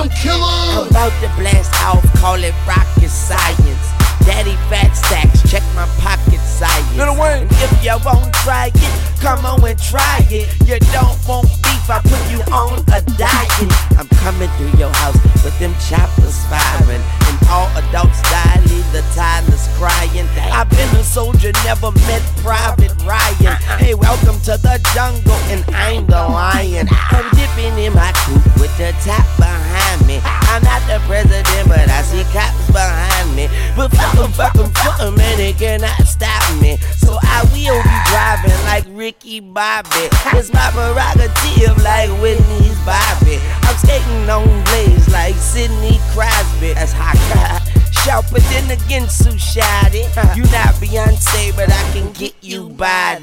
I'm killer. I'm about to blast off, call it rocket science. Daddy fat stacks, check my pocket science. Lil Wayne. And if you won't try it, come on and try it. You don't want beef, I put you on a diet. I'm coming through your house with them choppers firing, and all adults die, leave the toddlers crying. I've been a soldier, never met Private Ryan. Hey, welcome to the jungle, and I'm the lion. I'm dipping in my coupe with the top behind me. I'm not the president, but I see cops behind me. But fuck 'em, and they cannot stop me. So I will be driving like Ricky Bobby. It's my prerogative like Whitney's Bobby. I'm skating on blades like Sidney Crosby. That's hot. Shout, but then again, Sue shot it. You not Beyonce, but I can get you by.